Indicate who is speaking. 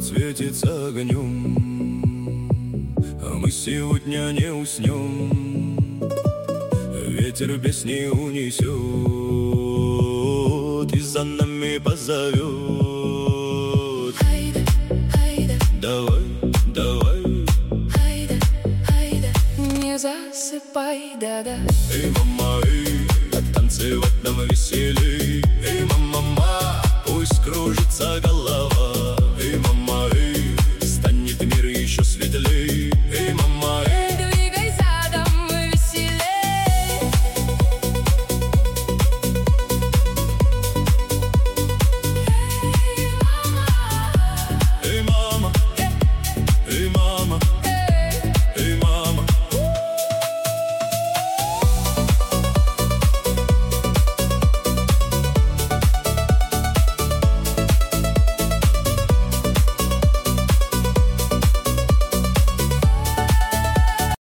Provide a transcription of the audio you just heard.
Speaker 1: светится огнем, а мы сегодня не уснем. Ветер песни унесет и за нами позовет.
Speaker 2: Хайде, хайде,
Speaker 1: Давай, давай,
Speaker 2: хайде, хайде, не засыпай, да-да.
Speaker 1: эй, мама, эй, танцевать нам веселей. Эй, мама, пусть кружится голова.